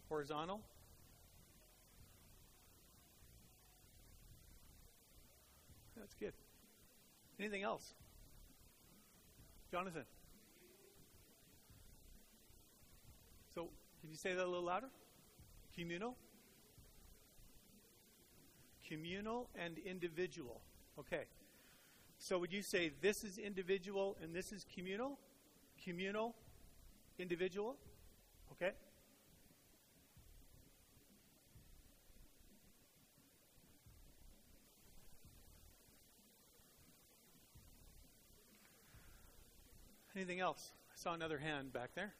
Horizontal? That's good. Anything else? Jonathan? So, can you say that a little louder? Communal? Communal and individual. Okay. So would you say this is individual and this is communal? Communal, individual? Okay. Anything else? I saw another hand back there.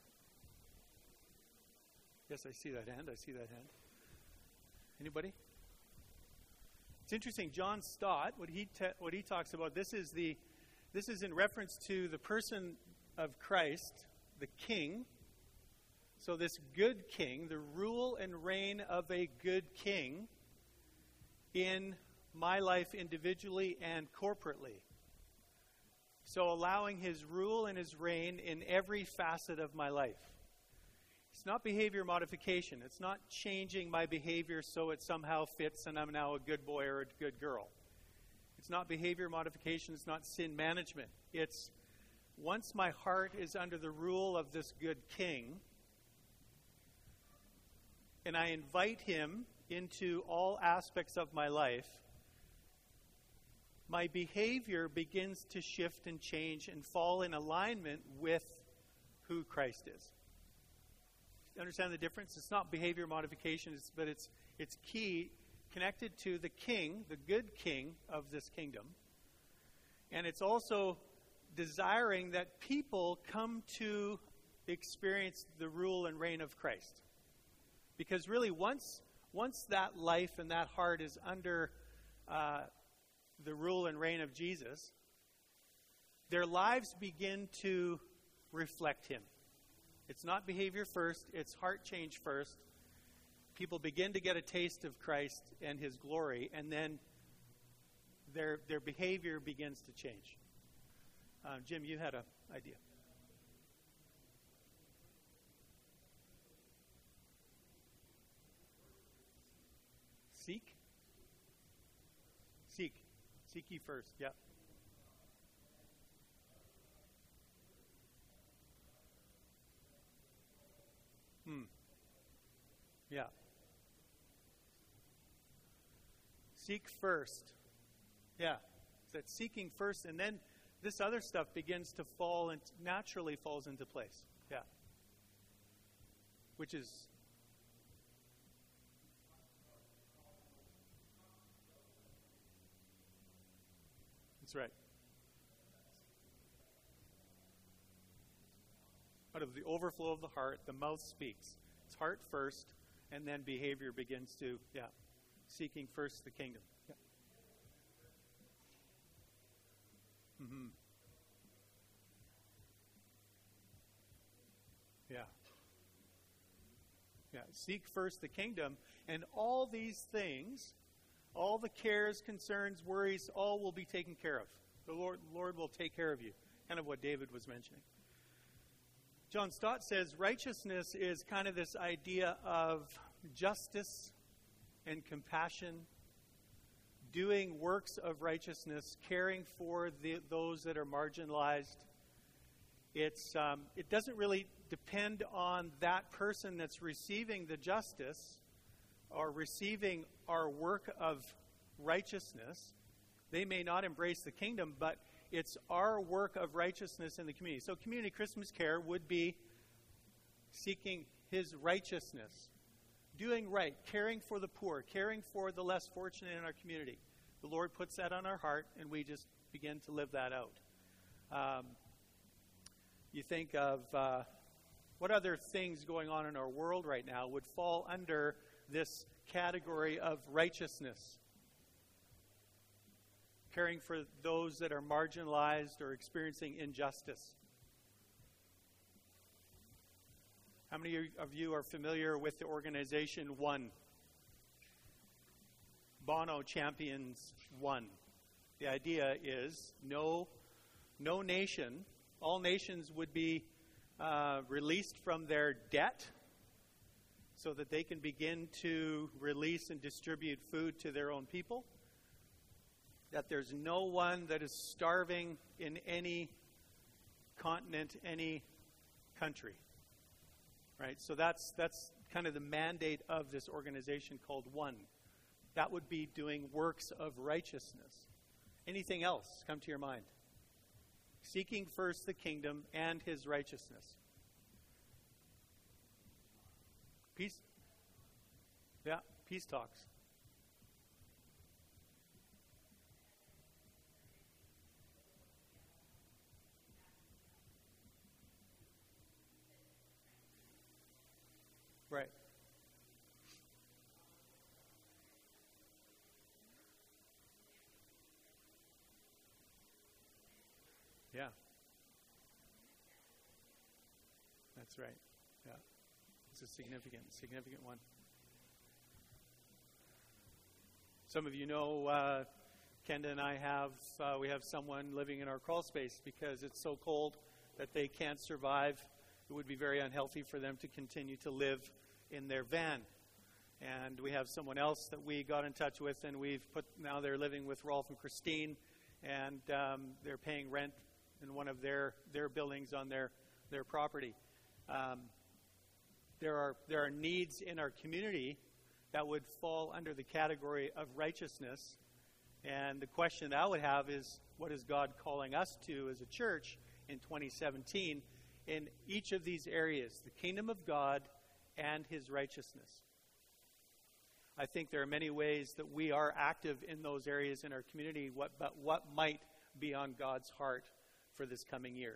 Yes, I see that hand. I see that hand. Anybody? It's interesting. John Stott, what he talks about. This is in reference to the person of Christ, the King. So this good King, the rule and reign of a good King in my life individually and corporately. So allowing his rule and his reign in every facet of my life. It's not behavior modification. It's not changing my behavior so it somehow fits and I'm now a good boy or a good girl. It's not behavior modification. It's not sin management. It's once my heart is under the rule of this good King and I invite him into all aspects of my life, my behavior begins to shift and change and fall in alignment with who Christ is. Understand the difference? It's not behavior modification, but it's key, connected to the King, the good King of this kingdom. And it's also desiring that people come to experience the rule and reign of Christ. Because really, once that life and that heart is under the rule and reign of Jesus, their lives begin to reflect him. It's not behavior first, it's heart change first. People begin to get a taste of Christ and his glory, and then their behavior begins to change. Jim, you had an idea. Seek? Seek. Seek ye first, yeah. Yeah. Seek first. Yeah. That seeking first, and then this other stuff begins to fall and naturally falls into place. Yeah. Which is that's right. Out of the overflow of the heart, the mouth speaks. It's heart first, and then behavior begins to, seeking first the kingdom. Yeah. Mm-hmm. Yeah. Yeah. Seek first the kingdom, and all these things, all the cares, concerns, worries, all will be taken care of. The Lord will take care of you. Kind of what David was mentioning. John Stott says righteousness is kind of this idea of justice and compassion, doing works of righteousness, caring for those that are marginalized. It doesn't really depend on that person that's receiving the justice or receiving our work of righteousness. They may not embrace the kingdom, but it's our work of righteousness in the community. So community Christmas care would be seeking his righteousness, doing right, caring for the poor, caring for the less fortunate in our community. The Lord puts that on our heart, and we just begin to live that out. You think of what other things going on in our world right now would fall under this category of righteousness? Caring for those that are marginalized or experiencing injustice. How many of you are familiar with the organization ONE? Bono champions ONE. The idea is no nation, all nations would be released from their debt so that they can begin to release and distribute food to their own people. That there's no one that is starving in any continent, any country. Right? So that's kind of the mandate of this organization called One. That would be doing works of righteousness. Anything else come to your mind? Seeking first the kingdom and his righteousness. Peace? Yeah, peace talks. Right. Yeah. That's right. Yeah. It's a significant one. Some of you know, Kenda and I we have someone living in our crawl space because it's so cold that they can't survive. It would be very unhealthy for them to continue to live in their van. And we have someone else that we got in touch with, and now they're living with Rolf and Christine, and they're paying rent in one of their buildings on their property. There are needs in our community that would fall under the category of righteousness. And the question that I would have is, what is God calling us to as a church in 2017 in each of these areas, the kingdom of God and his righteousness? I think there are many ways that we are active in those areas in our community, but what might be on God's heart for this coming year?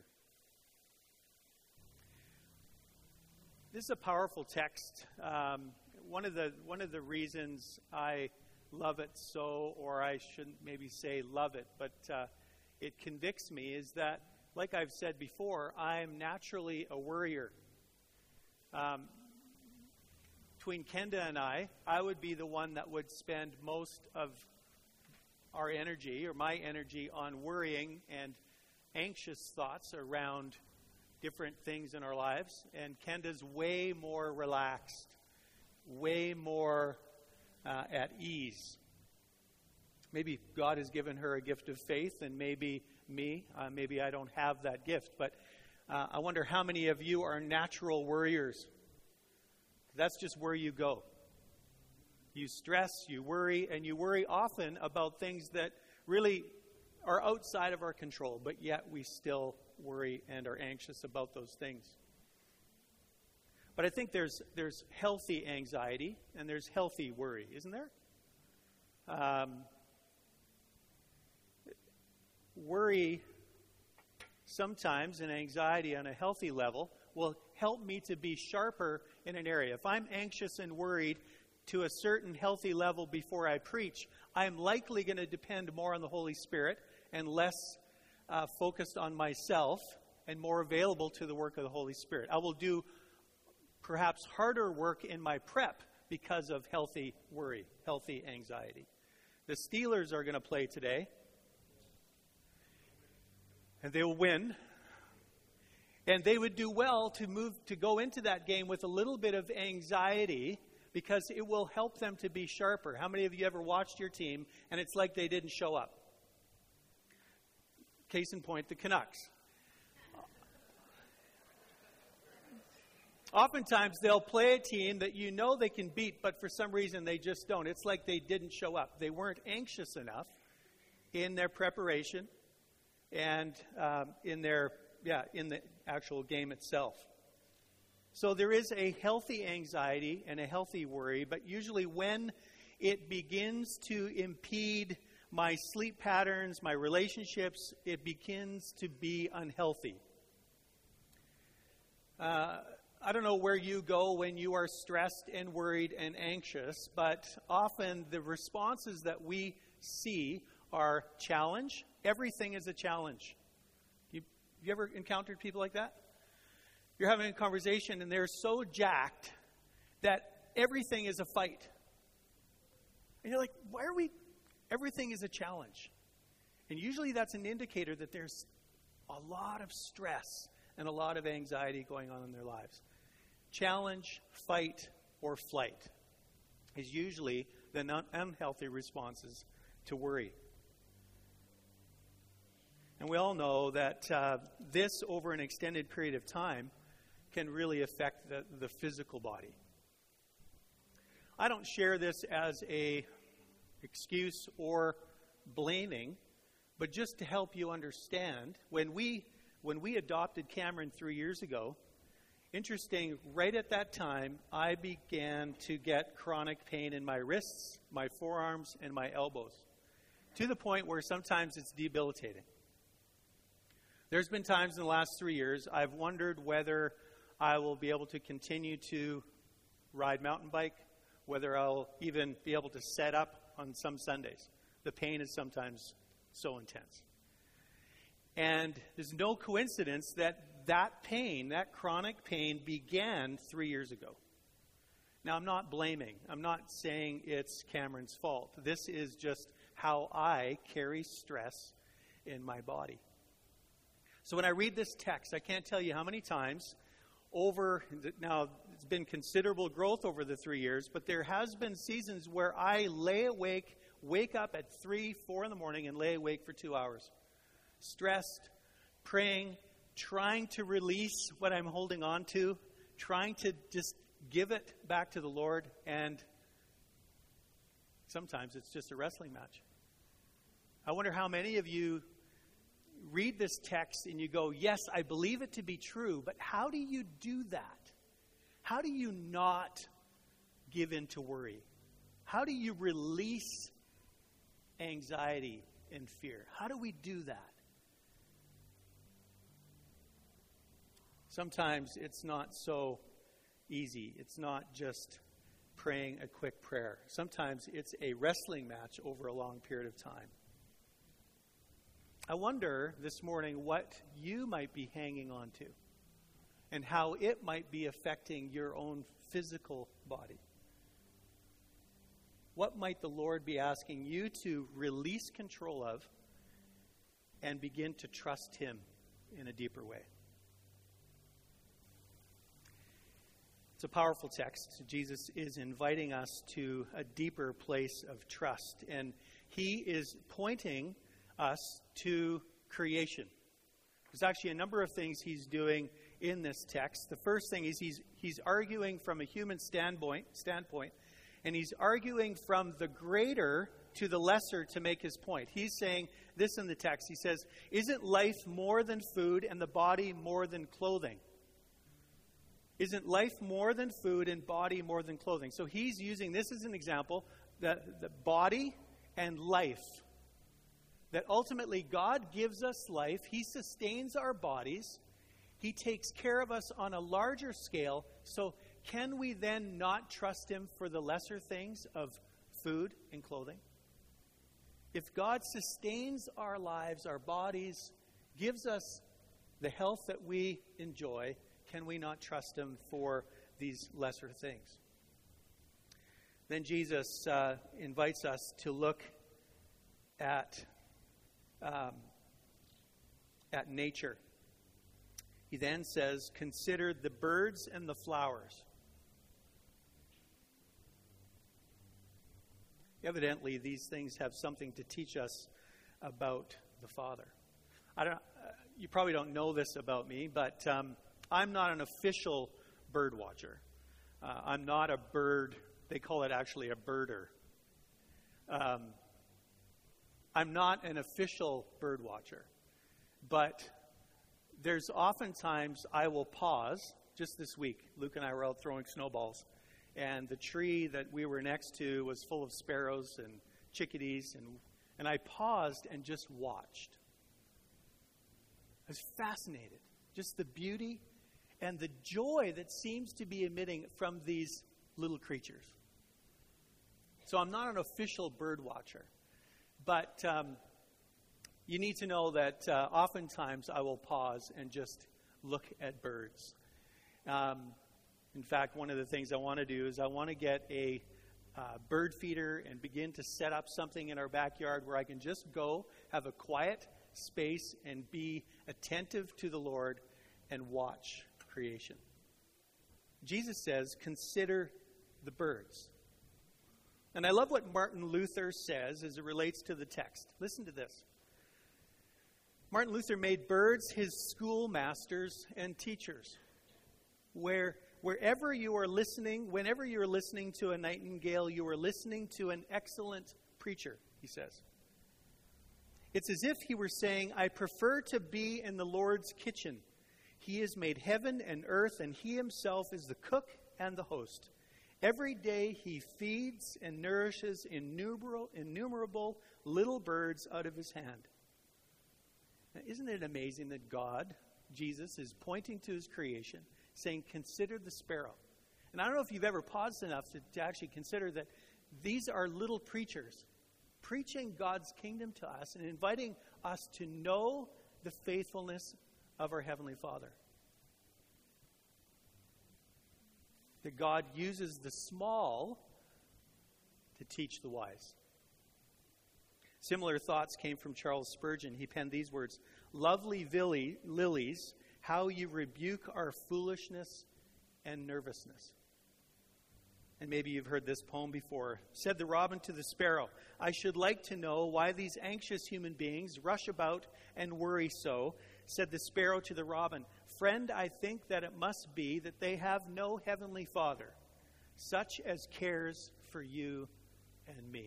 This is a powerful text. One of the reasons I love it so, or I shouldn't maybe say love it, but it convicts me, is that, like I've said before, I'm naturally a worrier. Between Kenda and I would be the one that would spend most of our energy, or my energy, on worrying and anxious thoughts around different things in our lives. And Kenda's way more relaxed, way more at ease. Maybe God has given her a gift of faith, and maybe maybe I don't have that gift. But I wonder how many of you are natural worriers. That's just where you go. You stress, you worry, and you worry often about things that really are outside of our control, but yet we still worry and are anxious about those things. But I think there's healthy anxiety and there's healthy worry, isn't there? Worry sometimes, and anxiety on a healthy level, will help me to be sharper in an area. If I'm anxious and worried to a certain healthy level before I preach, I'm likely going to depend more on the Holy Spirit and less focused on myself and more available to the work of the Holy Spirit. I will do perhaps harder work in my prep because of healthy worry, healthy anxiety. The Steelers are going to play today, and they will win. And they would do well to go into that game with a little bit of anxiety, because it will help them to be sharper. How many of you ever watched your team and it's like they didn't show up? Case in point, the Canucks. Oftentimes they'll play a team that you know they can beat, but for some reason they just don't. It's like they didn't show up. They weren't anxious enough in their preparation and in the actual game itself. So there is a healthy anxiety and a healthy worry, but usually when it begins to impede my sleep patterns, my relationships, it begins to be unhealthy. I don't know where you go when you are stressed and worried and anxious, but often the responses that we see are challenge. Everything is a challenge. You ever encountered people like that? You're having a conversation and they're so jacked that everything is a fight. And you're like, why are we? Everything is a challenge. And usually that's an indicator that there's a lot of stress and a lot of anxiety going on in their lives. Challenge, fight, or flight is usually the unhealthy responses to worry. And we all know that this, over an extended period of time, can really affect the physical body. I don't share this as a excuse or blaming, but just to help you understand. When we adopted Cameron 3 years ago, interesting, right at that time, I began to get chronic pain in my wrists, my forearms, and my elbows, to the point where sometimes it's debilitating. There's been times in the last 3 years I've wondered whether I will be able to continue to ride mountain bike, whether I'll even be able to set up on some Sundays. The pain is sometimes so intense. And there's no coincidence that pain, that chronic pain, began 3 years ago. Now, I'm not blaming. I'm not saying it's Cameron's fault. This is just how I carry stress in my body. So when I read this text, I can't tell you how many times now it's been considerable growth over the 3 years, but there has been seasons where I lay awake, wake up at 3, 4 in the morning and lay awake for 2 hours. Stressed, praying, trying to release what I'm holding on to, trying to just give it back to the Lord, and sometimes it's just a wrestling match. I wonder how many of you read this text and you go, yes, I believe it to be true, but how do you do that? How do you not give in to worry? How do you release anxiety and fear? How do we do that? Sometimes it's not so easy. It's not just praying a quick prayer. Sometimes it's a wrestling match over a long period of time. I wonder this morning what you might be hanging on to and how it might be affecting your own physical body. What might the Lord be asking you to release control of and begin to trust Him in a deeper way? It's a powerful text. Jesus is inviting us to a deeper place of trust, and He is pointing us to creation. There's actually a number of things He's doing in this text. The first thing is he's arguing from a human standpoint, and He's arguing from the greater to the lesser to make His point. He's saying this in the text. He says, "Isn't life more than food and the body more than clothing?" Isn't life more than food and body more than clothing? So He's using this as an example, the body and life. That ultimately God gives us life. He sustains our bodies. He takes care of us on a larger scale. So can we then not trust Him for the lesser things of food and clothing? If God sustains our lives, our bodies, gives us the health that we enjoy, can we not trust Him for these lesser things? Then Jesus invites us to look at nature. He then says, "Consider the birds and the flowers." Evidently, these things have something to teach us about the Father. You probably don't know this about me, but I'm not an official bird watcher. I'm not a bird. They call it actually a birder. I'm not an official bird watcher, but there's oftentimes I will pause. Just this week, Luke and I were out throwing snowballs, and the tree that we were next to was full of sparrows and chickadees, and I paused and just watched. I was fascinated. Just the beauty and the joy that seems to be emitting from these little creatures. So I'm not an official bird watcher. But you need to know that oftentimes I will pause and just look at birds. In fact, one of the things I want to do is I want to get a bird feeder and begin to set up something in our backyard where I can just go, have a quiet space, and be attentive to the Lord and watch creation. Jesus says, "Consider the birds. And I love what Martin Luther says as it relates to the text. Listen to this. Martin Luther made birds his schoolmasters and teachers. Wherever you are listening, whenever you are listening to a nightingale, you are listening to an excellent preacher, he says. It's as if he were saying, I prefer to be in the Lord's kitchen. He has made heaven and earth, and he himself is the cook and the host. Every day he feeds and nourishes innumerable little birds out of his hand. Now, isn't it amazing that God, Jesus, is pointing to his creation, saying, consider the sparrow. And I don't know if you've ever paused enough to actually consider that these are little preachers preaching God's kingdom to us and inviting us to know the faithfulness of our Heavenly Father. That God uses the small to teach the wise. Similar thoughts came from Charles Spurgeon. He penned these words, lovely lilies, how you rebuke our foolishness and nervousness. And maybe you've heard this poem before. Said the robin to the sparrow, I should like to know why these anxious human beings rush about and worry so. Said the sparrow to the robin, friend, I think that it must be that they have no heavenly Father, such as cares for you and me.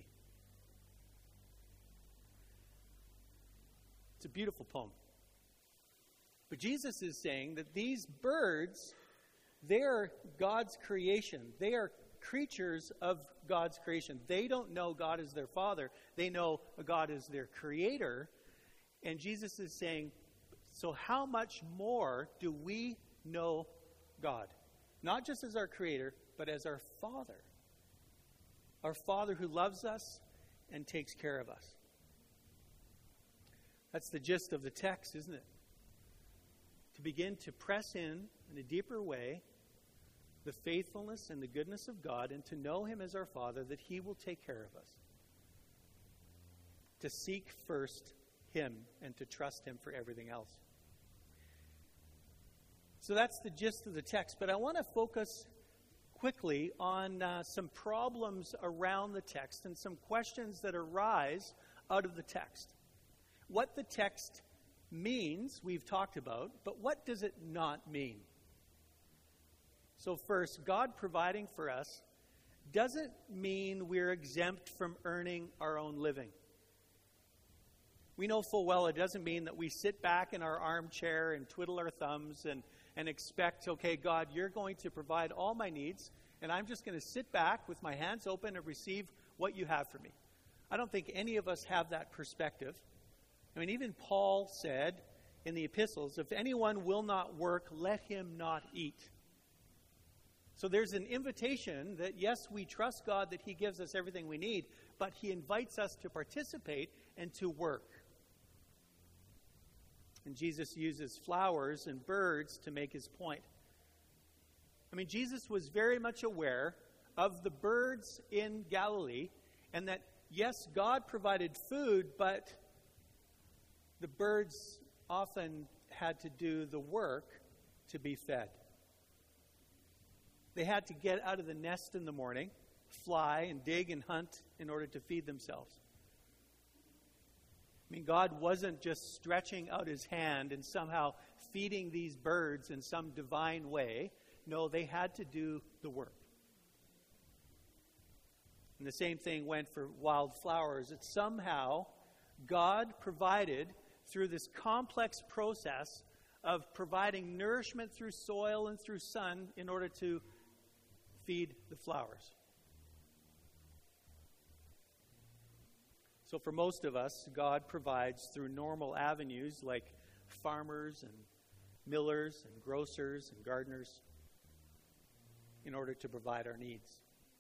It's a beautiful poem. But Jesus is saying that these birds, they are God's creation. They are creatures of God's creation. They don't know God as their Father. They know God as their Creator. And Jesus is saying, so how much more do we know God? Not just as our Creator, but as our Father. Our Father who loves us and takes care of us. That's the gist of the text, isn't it? To begin to press in a deeper way the faithfulness and the goodness of God, and to know him as our Father, that he will take care of us. To seek first him and to trust him for everything else. So that's the gist of the text, but I want to focus quickly on some problems around the text and some questions that arise out of the text. What the text means, we've talked about, but what does it not mean? So first, God providing for us doesn't mean we're exempt from earning our own living. We know full well it doesn't mean that we sit back in our armchair and twiddle our thumbs and expect, okay, God, you're going to provide all my needs, and I'm just going to sit back with my hands open and receive what you have for me. I don't think any of us have that perspective. I mean, even Paul said in the epistles, if anyone will not work, let him not eat. So there's an invitation that, yes, we trust God that he gives us everything we need, but he invites us to participate and to work. And Jesus uses flowers and birds to make his point. I mean, Jesus was very much aware of the birds in Galilee, and that, yes, God provided food, but the birds often had to do the work to be fed. They had to get out of the nest in the morning, fly and dig and hunt in order to feed themselves. I mean, God wasn't just stretching out his hand and somehow feeding these birds in some divine way. No, they had to do the work. And the same thing went for wildflowers. That somehow God provided through this complex process of providing nourishment through soil and through sun in order to feed the flowers. So for most of us, God provides through normal avenues like farmers and millers and grocers and gardeners in order to provide our needs.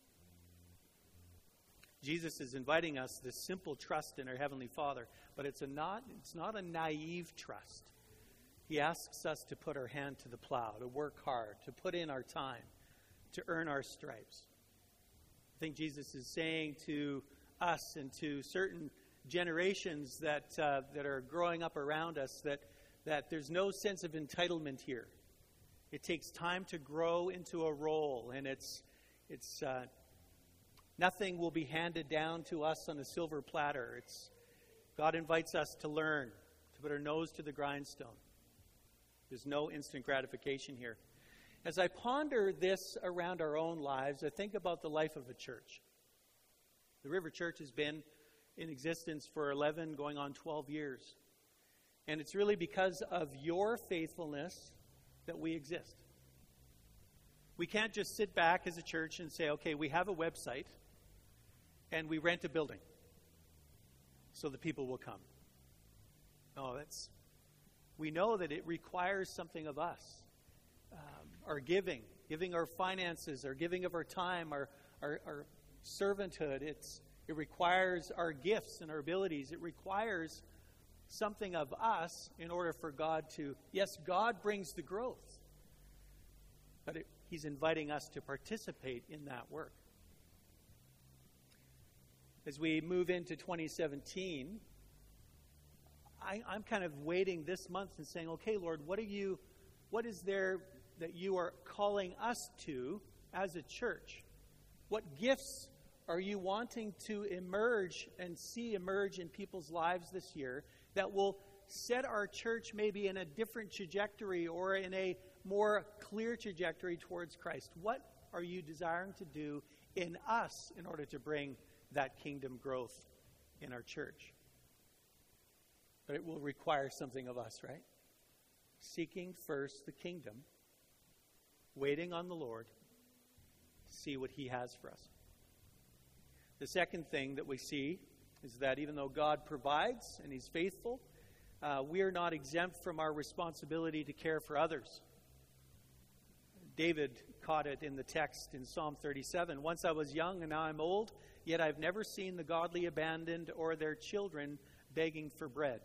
Jesus is inviting us this simple trust in our Heavenly Father, but it's not a naive trust. He asks us to put our hand to the plow, to work hard, to put in our time, to earn our stripes. I think Jesus is saying to us and to certain generations that are growing up around us that there's no sense of entitlement here. It takes time to grow into a role, and it's It's nothing will be handed down to us on a silver platter. God invites us to learn, to put our nose to the grindstone. There's no instant gratification here. As I ponder this around our own lives, I think about the life of a church. The River Church has been in existence for 11, going on 12 years. And it's really because of your faithfulness that we exist. We can't just sit back as a church and say, okay, we have a website and we rent a building so the people will come. No, we know that it requires something of us. Our giving our finances, our giving of our time, our servanthood. It requires our gifts and our abilities. It requires something of us in order for God to... Yes, God brings the growth, but He's inviting us to participate in that work. As we move into 2017, I'm kind of waiting this month and saying, okay, Lord, what is there that you are calling us to as a church? What gifts are you wanting to emerge and see emerge in people's lives this year that will set our church maybe in a different trajectory or in a more clear trajectory towards Christ? What are you desiring to do in us in order to bring that kingdom growth in our church? But it will require something of us, right? Seeking first the kingdom, waiting on the Lord, see what He has for us. The second thing that we see is that even though God provides and He's faithful, we are not exempt from our responsibility to care for others. David caught it in the text in Psalm 37. Once I was young and now I'm old, yet I've never seen the godly abandoned or their children begging for bread.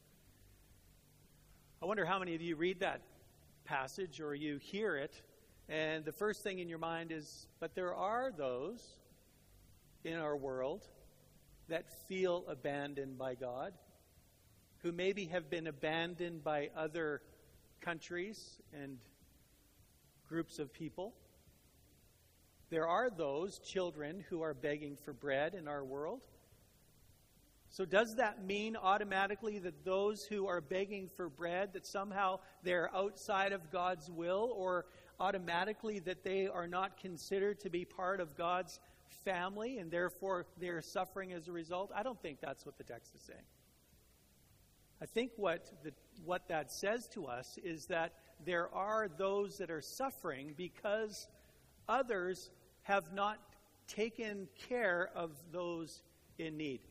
I wonder how many of you read that passage or you hear it, and the first thing in your mind is, but there are those in our world that feel abandoned by God, who maybe have been abandoned by other countries and groups of people. There are those children who are begging for bread in our world. So does that mean automatically that those who are begging for bread, that somehow they're outside of God's will, or automatically that they are not considered to be part of God's family and therefore they're suffering as a result? I don't think that's what the text is saying. I think what that says to us is that there are those that are suffering because others have not taken care of those in need.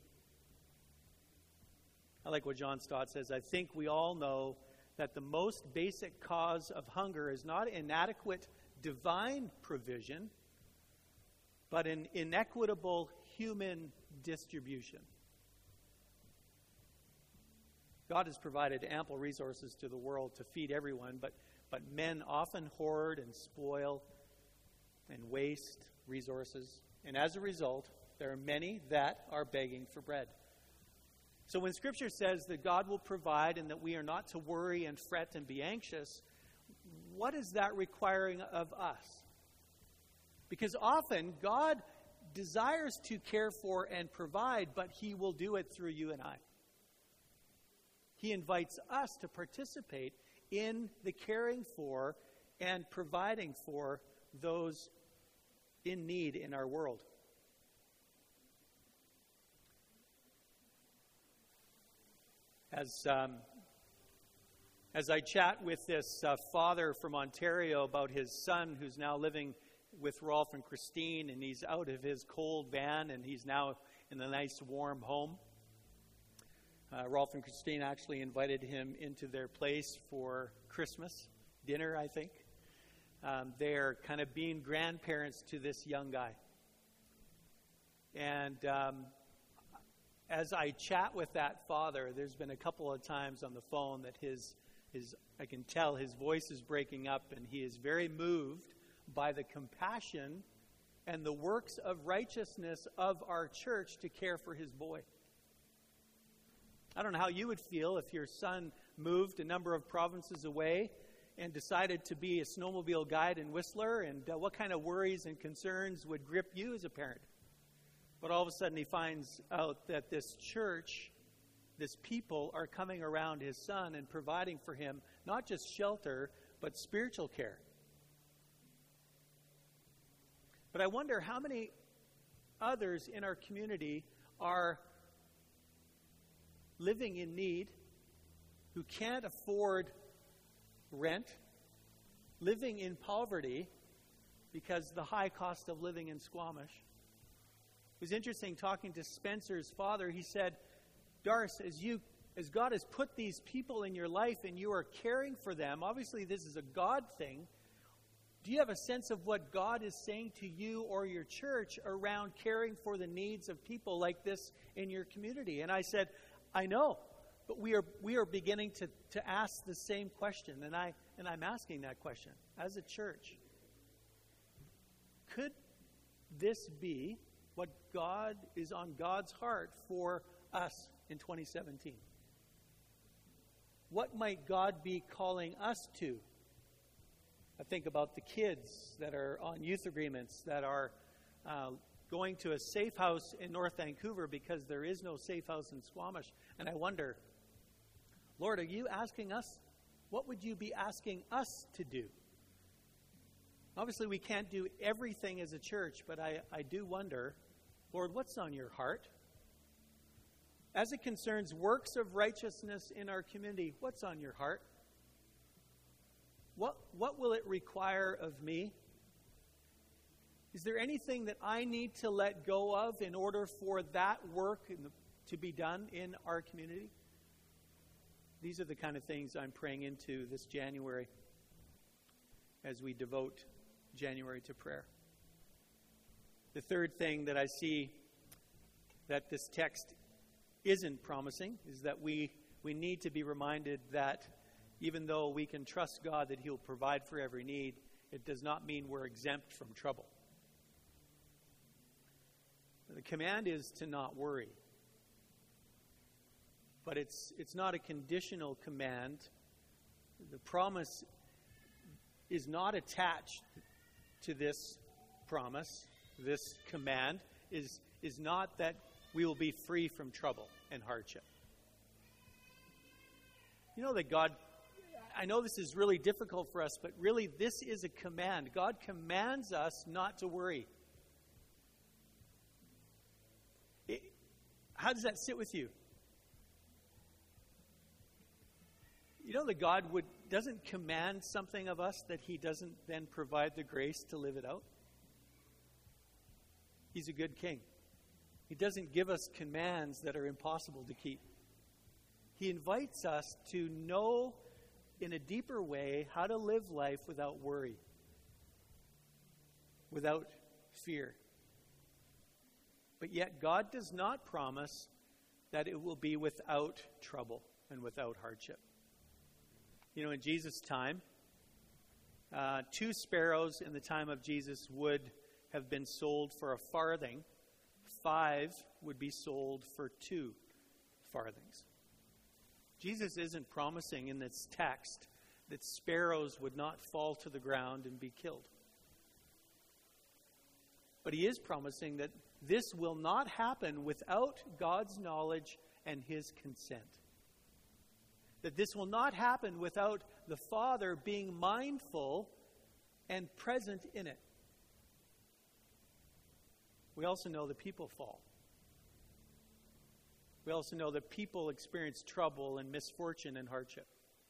I like what John Stott says. I think we all know that the most basic cause of hunger is not inadequate divine provision, but an inequitable human distribution. God has provided ample resources to the world to feed everyone, but men often hoard and spoil and waste resources. And as a result, there are many that are begging for bread. So when Scripture says that God will provide and that we are not to worry and fret and be anxious, what is that requiring of us? Because often God desires to care for and provide, but He will do it through you and I. He invites us to participate in the caring for and providing for those in need in our world. As I chat with this father from Ontario about his son who's now living with Rolf and Christine, and he's out of his cold van and he's now in a nice warm home. Rolf and Christine actually invited him into their place for Christmas dinner, I think. They're kind of being grandparents to this young guy. And as I chat with that father, there's been a couple of times on the phone that I can tell his voice is breaking up, and he is very moved by the compassion and the works of righteousness of our church to care for his boy. I don't know how you would feel if your son moved a number of provinces away and decided to be a snowmobile guide and whistler, and what kind of worries and concerns would grip you as a parent? But all of a sudden he finds out that this church, this people are coming around his son and providing for him not just shelter, but spiritual care. But I wonder how many others in our community are living in need, who can't afford rent, living in poverty because the high cost of living in Squamish. It was interesting talking to Spencer's father. He said, Darce, as God has put these people in your life and you are caring for them, obviously this is a God thing. Do you have a sense of what God is saying to you or your church around caring for the needs of people like this in your community? And I said, I know, but we are beginning to ask the same question, and I'm asking that question as a church. Could this be what God is on God's heart for us in 2017? What might God be calling us to? I think about the kids that are on youth agreements, that are going to a safe house in North Vancouver because there is no safe house in Squamish. And I wonder, Lord, are you asking us? What would you be asking us to do? Obviously, we can't do everything as a church, but I do wonder, Lord, what's on your heart? As it concerns works of righteousness in our community, what's on your heart? What will it require of me? Is there anything that I need to let go of in order for that work to be done in our community? These are the kind of things I'm praying into this January as we devote January to prayer. The third thing that I see that this text isn't promising is that we need to be reminded that even though we can trust God that He'll provide for every need, it does not mean we're exempt from trouble. The command is to not worry. But it's not a conditional command. The promise is not attached to this promise. This command is not that we will be free from trouble and hardship. You know that God, I know this is really difficult for us, but really this is a command. God commands us not to worry. How does that sit with you? You know that God doesn't command something of us that He doesn't then provide the grace to live it out? He's a good king. He doesn't give us commands that are impossible to keep. He invites us to know in a deeper way how to live life without worry, without fear. But yet God does not promise that it will be without trouble and without hardship. You know, in Jesus' time, 2 sparrows in the time of Jesus would have been sold for a farthing. 5 would be sold for 2 farthings. Jesus isn't promising in this text that sparrows would not fall to the ground and be killed. But He is promising that this will not happen without God's knowledge and His consent. That this will not happen without the Father being mindful and present in it. We also know that people fall. We also know that people experience trouble and misfortune and hardship.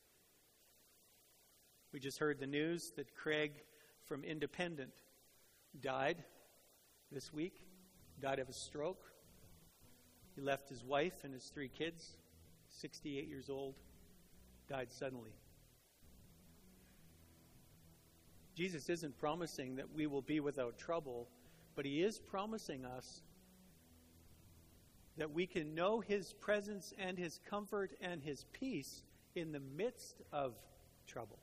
We just heard the news that Craig from Independent died this week, died of a stroke. He left his wife and his 3 kids, 68 years old, died suddenly. Jesus isn't promising that we will be without trouble, but He is promising us that we can know His presence and His comfort and His peace in the midst of trouble.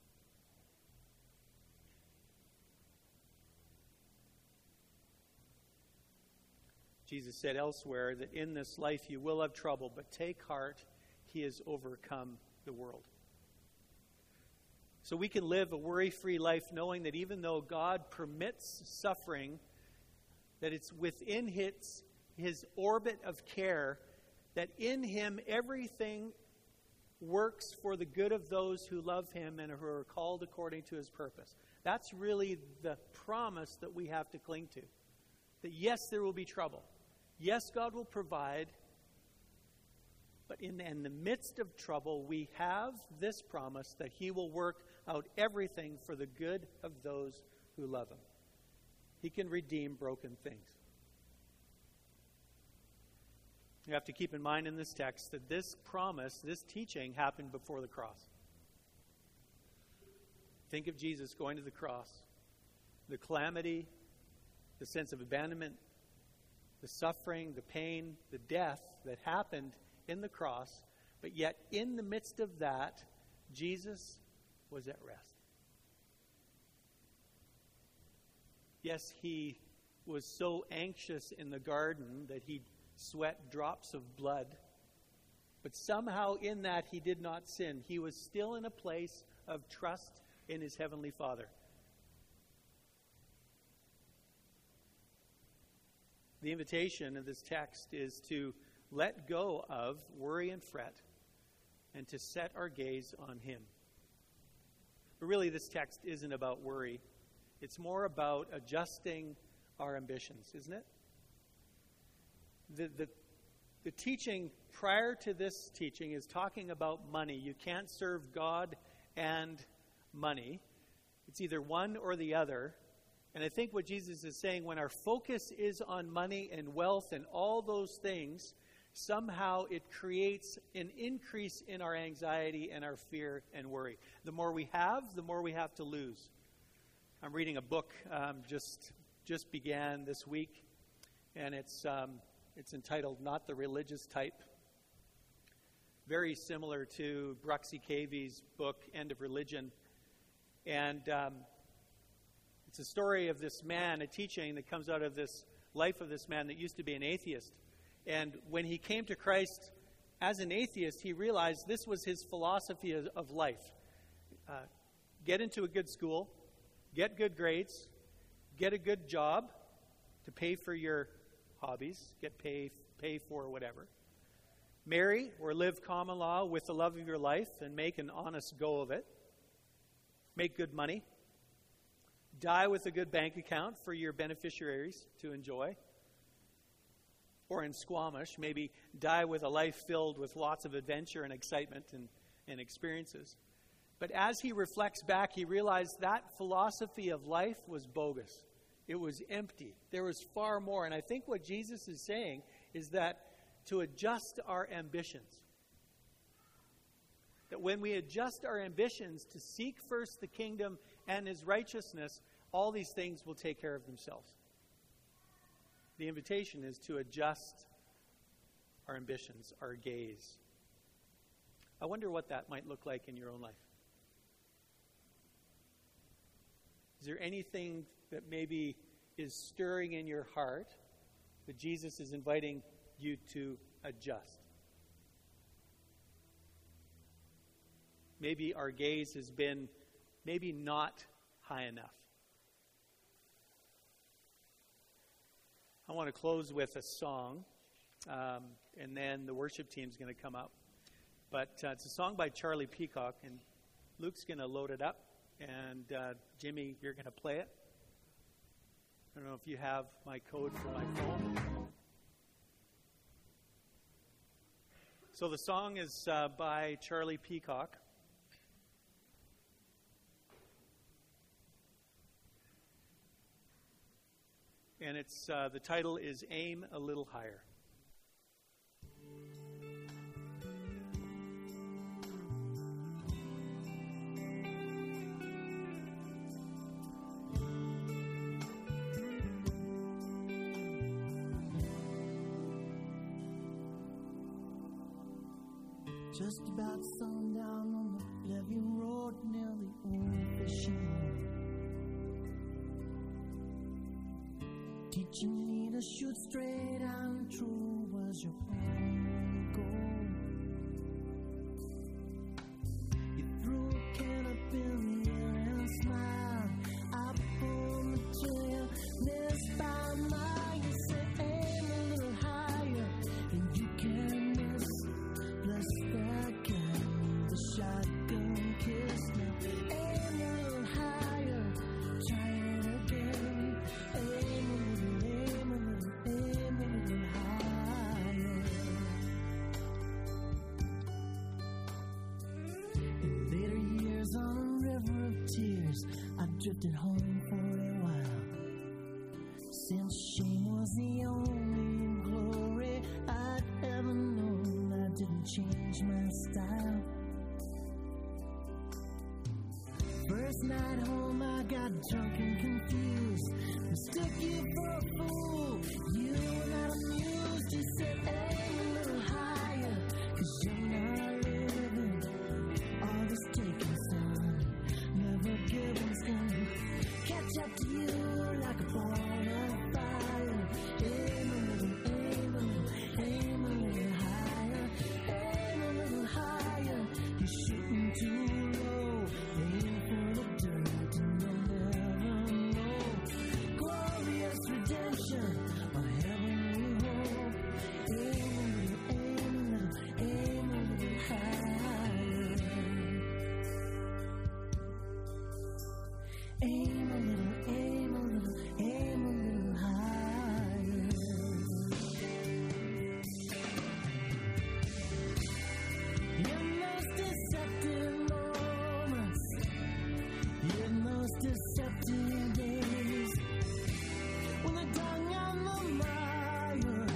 Jesus said elsewhere that in this life you will have trouble, but take heart, He has overcome the world. So we can live a worry-free life knowing that even though God permits suffering, that it's within his orbit of care, that in him everything works for the good of those who love him and who are called according to his purpose. That's really the promise that we have to cling to. That yes, there will be trouble. Yes, God will provide. But in the midst of trouble, we have this promise that he will work out everything for the good of those who love him. He can redeem broken things. You have to keep in mind in this text that this promise, this teaching, happened before the cross. Think of Jesus going to the cross. The calamity, the sense of abandonment, the suffering, the pain, the death that happened in the cross. But yet, in the midst of that, Jesus was at rest. Yes, he was so anxious in the garden that he sweat drops of blood. But somehow in that he did not sin. He was still in a place of trust in his heavenly Father. The invitation of this text is to let go of worry and fret and to set our gaze on him. But really, this text isn't about worry. It's more about adjusting our ambitions, isn't it? The teaching prior to this teaching is talking about money. You can't serve God and money. It's either one or the other. And I think what Jesus is saying, when our focus is on money and wealth and all those things, somehow it creates an increase in our anxiety and our fear and worry. The more we have, the more we have to lose. I'm reading a book just began this week, and it's entitled Not the Religious Type. Very similar to Bruxy Cavy's book, End of Religion. And it's a story of this man, a teaching that comes out of this life of this man that used to be an atheist. And when he came to Christ as an atheist, he realized this was his philosophy of life. Get into a good school, get good grades, get a good job to pay for your hobbies, pay for whatever. Marry or live common law with the love of your life and make an honest go of it. Make good money. Die with a good bank account for your beneficiaries to enjoy. Or in Squamish, maybe die with a life filled with lots of adventure and excitement and experiences. But as he reflects back, he realized that philosophy of life was bogus. It was empty. There was far more. And I think what Jesus is saying is that to adjust our ambitions, that when we adjust our ambitions to seek first the kingdom and his righteousness, all these things will take care of themselves. The invitation is to adjust our ambitions, our gaze. I wonder what that might look like in your own life. Is there anything that maybe is stirring in your heart that Jesus is inviting you to adjust? Maybe our gaze has been maybe not high enough. I want to close with a song, and then the worship team's going to come up. But it's a song by Charlie Peacock, and Luke's going to load it up, and Jimmy, you're going to play it. I don't know if you have my code for my phone. So the song is by Charlie Peacock. And it's the title is Aim a Little Higher. Just about sundown on the Flevian Road near the old fishing hole, teaching me to shoot straight and true was your plan goal. You threw a can up in the drifted home for a while. Since shame was the only glory I'd ever known, I didn't change my style. First night home, I got drunk and confused. Mistook you for a fool. You were not amused. You said, aim a little higher, 'cause you're not living. All this taking, son. Never giving's gonna catch up to you like a ball of fire. Aim a little, aim a little, aim a little higher. Aim a little higher. You're shooting too low. Aim for the dirt and you'll never know. Glorious redemption, a heavenly hope. Aim a little, aim a little higher. Aim a little, aim a little, aim a little higher. Your most deceptive moments, your most deceptive days, when the dung and the mire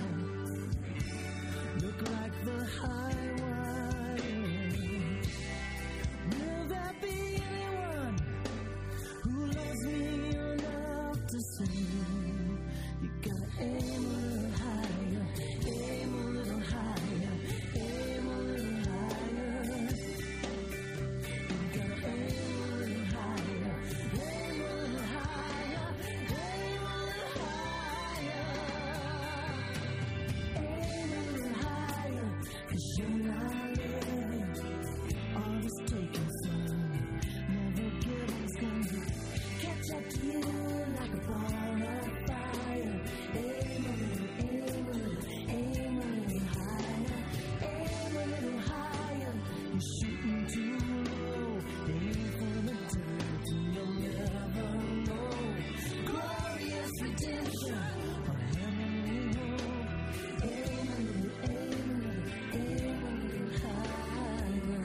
look like the high wire. Will there be anyone who loves me enough to say, you gotta aim a little higher, aim a little higher, aim a little higher. You gotta aim a little higher, aim a little higher, aim a little higher. Aim a little higher, 'cause you're not living. All this taking, son. Never giving's gonna catch up to you like a ball of fire. Aim a little, aim a little, aim a little higher. Aim a little higher. You're shooting too low. Aim for the dirt and you'll never know. Glorious redemption, a heavenly hope. Aim a little, aim a little, aim a little higher.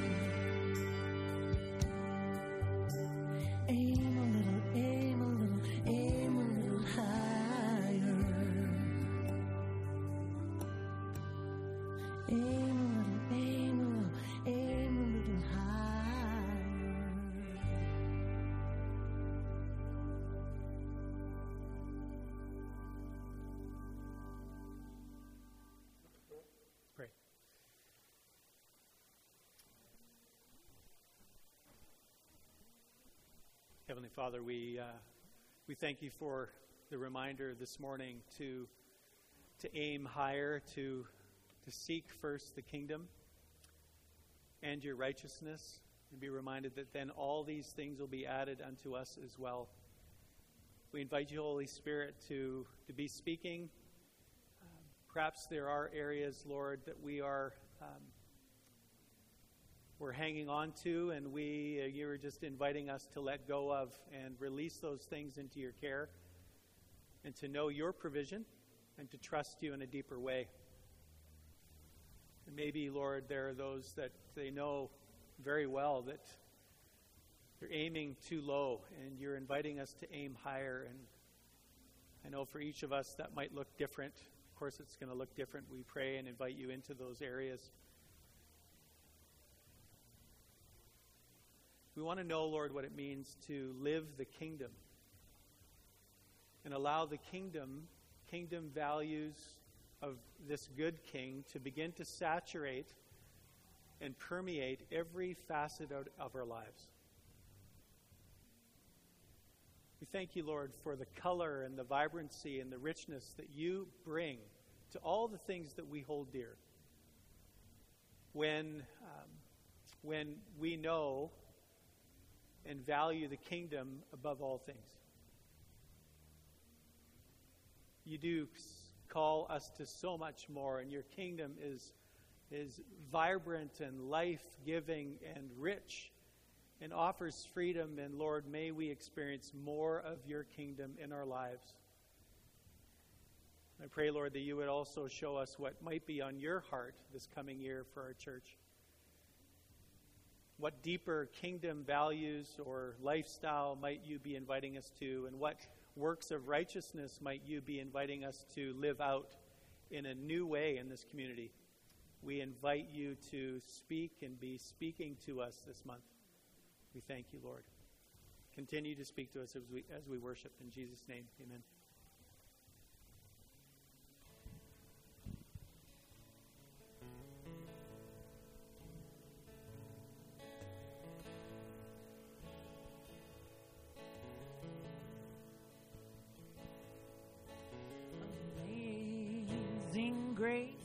Aim a little, aim a little, aim a little higher. Aim a little, aim a little, aim a little higher. Pray. Heavenly Father, we thank you for the reminder this morning to aim higher, to seek first the kingdom and your righteousness, and be reminded that then all these things will be added unto us as well. We invite you, Holy Spirit, to be speaking. Perhaps there are areas, Lord, that we're hanging on to, and you're just inviting us to let go of and release those things into your care, and to know your provision, and to trust you in a deeper way. And maybe, Lord, there are those that they know very well that they're aiming too low, and you're inviting us to aim higher. And I know for each of us that might look different. Of course, it's going to look different. We pray and invite you into those areas. We want to know, Lord, what it means to live the kingdom and allow the kingdom values of this good King to begin to saturate and permeate every facet of our lives. We thank you, Lord, for the color and the vibrancy and the richness that you bring to all the things that we hold dear. When we know and value the kingdom above all things. You do call us to so much more, and your kingdom is vibrant and life-giving and rich and offers freedom. And Lord, may we experience more of your kingdom in our lives. I pray, Lord, that you would also show us what might be on your heart this coming year for our church. What deeper kingdom values or lifestyle might you be inviting us to? And what works of righteousness might you be inviting us to live out in a new way in this community? We invite you to speak and be speaking to us this month. We thank you, Lord. Continue to speak to us as we worship. In Jesus' name, amen. Amazing grace,